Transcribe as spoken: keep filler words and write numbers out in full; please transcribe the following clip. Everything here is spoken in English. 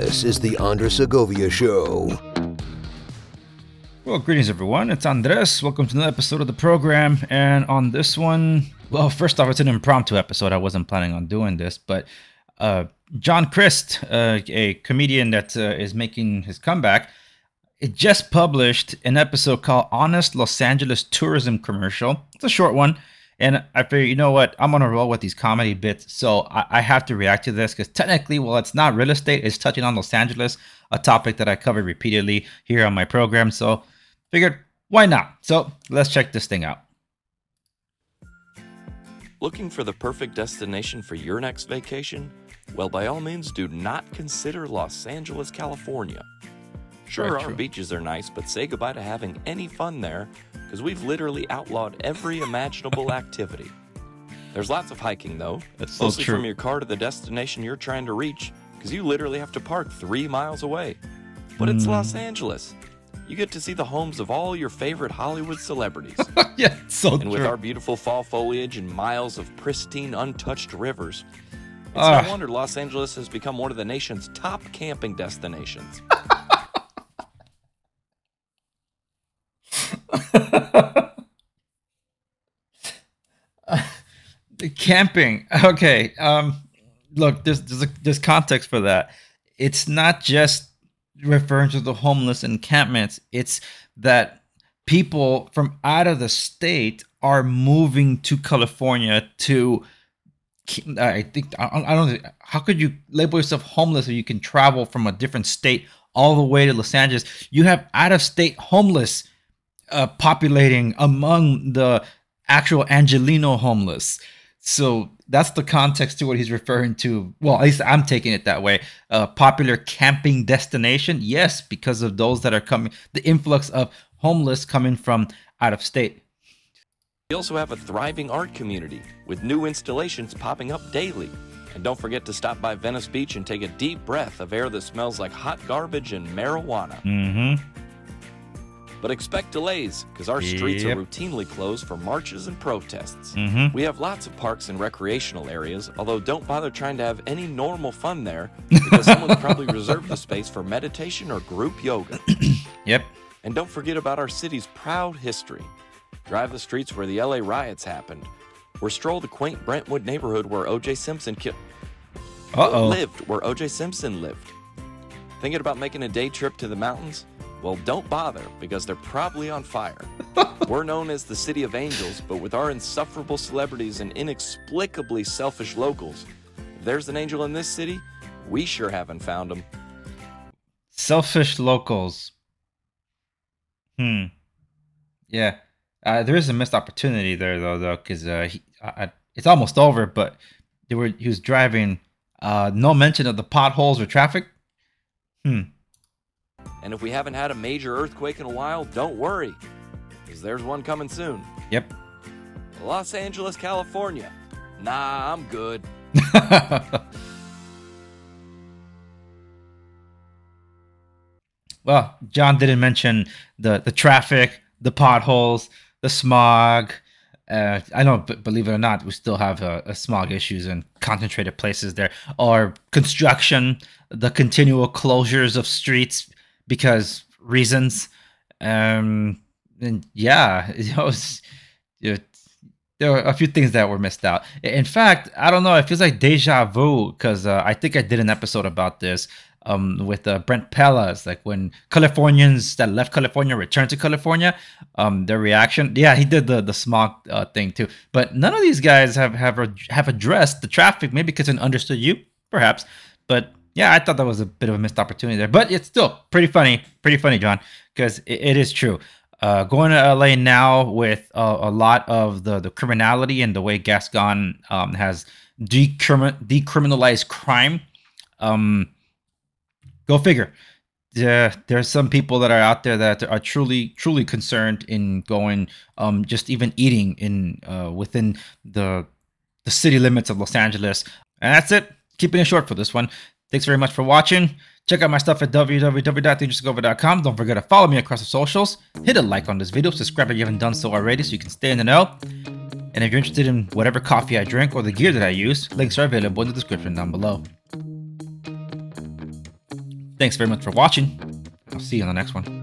This is the Andres Segovia Show. Well, greetings everyone, it's Andres. Welcome to another episode of the program. And on this one, well, first off, it's an impromptu episode. I wasn't planning on doing this, but uh, John Crist, uh, a comedian that uh, is making his comeback, it just published an episode called Honest Los Angeles Tourism Commercial. It's a short one. And I figure, you know what, I'm on a roll with these comedy bits, so I, I have to react to this because technically, well, it's not real estate, it's touching on Los Angeles, a topic that I cover repeatedly here on my program. So figured, why not? So let's check this thing out. Looking for the perfect destination for your next vacation? Well, by all means, do not consider Los Angeles, California. Sure, Very our true. beaches are nice, but say goodbye to having any fun there, because we've literally outlawed every imaginable activity. There's lots of hiking, though, That's so mostly true. from your car to the destination you're trying to reach, because you literally have to park three miles away. But it's Hmm. Los Angeles. You get to see the homes of all your favorite Hollywood celebrities. Yeah, it's so And with true. our beautiful fall foliage and miles of pristine, untouched rivers, it's Ah. no wonder Los Angeles has become one of the nation's top camping destinations. Camping. Okay. Um, look, there's there's, a, there's context for that. It's not just referring to the homeless encampments. It's that people from out of the state are moving to California to. I think I, I don't. How could you label yourself homeless if you can travel from a different state all the way to Los Angeles? You have out of state homeless uh, populating among the actual Angelino homeless. So that's the context to what he's referring to. Well, at least I'm taking it that way. A popular camping destination. Yes, because of those that are coming, the influx of homeless coming from out of state. We also have a thriving art community with new installations popping up daily. And don't forget to stop by Venice Beach and take a deep breath of air that smells like hot garbage and marijuana. Mm-hmm. But expect delays, because our streets Yep. are routinely closed for marches and protests. Mm-hmm. We have lots of parks and recreational areas, although don't bother trying to have any normal fun there, because someone's probably reserved the space for meditation or group yoga. Yep. And don't forget about our city's proud history. Drive the streets where the L A riots happened, or stroll the quaint Brentwood neighborhood where O J Simpson ki- Uh-oh. lived, where O J Simpson lived. Thinking about making a day trip to the mountains? Well, don't bother, because they're probably on fire. We're known as the City of Angels, but with our insufferable celebrities and inexplicably selfish locals, if there's an angel in this city, we sure haven't found him. Selfish locals. Hmm. Yeah. Uh, there is a missed opportunity there, though, though, because uh, he, uh, it's almost over. But they were he was driving. Uh, no mention of the potholes or traffic. Hmm. And if we haven't had a major earthquake in a while, don't worry, because there's one coming soon. Yep. Los Angeles, California. Nah, I'm good. Well, John didn't mention the the traffic, the potholes, the smog. Uh, I know, b- believe it or not, we still have uh, uh, smog issues in concentrated places there, or construction, the continual closures of streets because reasons. Um, and yeah, it was, it, there were a few things that were missed out. In fact, I don't know, it feels like deja vu because uh, I think I did an episode about this um, with uh, Brent Pellas, like when Californians that left California returned to California, um, their reaction. Yeah, he did the the smog uh, thing too, but none of these guys have have have addressed the traffic. Maybe because they understood you, perhaps. But yeah, I thought that was a bit of a missed opportunity there. But it's still pretty funny, pretty funny, John, because it, it is true. Uh, going to L A now with uh, a lot of the, the criminality and the way Gascon um, has decrimin- decriminalized crime. Um, go figure. Yeah, there are some people that are out there that are truly, truly concerned in going, um, just even eating in uh, within the the city limits of Los Angeles. And that's it. Keeping it short for this one. Thanks very much for watching. Check out my stuff at w w w dot dangerous segovia dot com. Don't forget to follow me across the socials. Hit a like on this video. Subscribe if you haven't done so already so you can stay in the know. And if you're interested in whatever coffee I drink or the gear that I use, links are available in the description down below. Thanks very much for watching. I'll see you on the next one.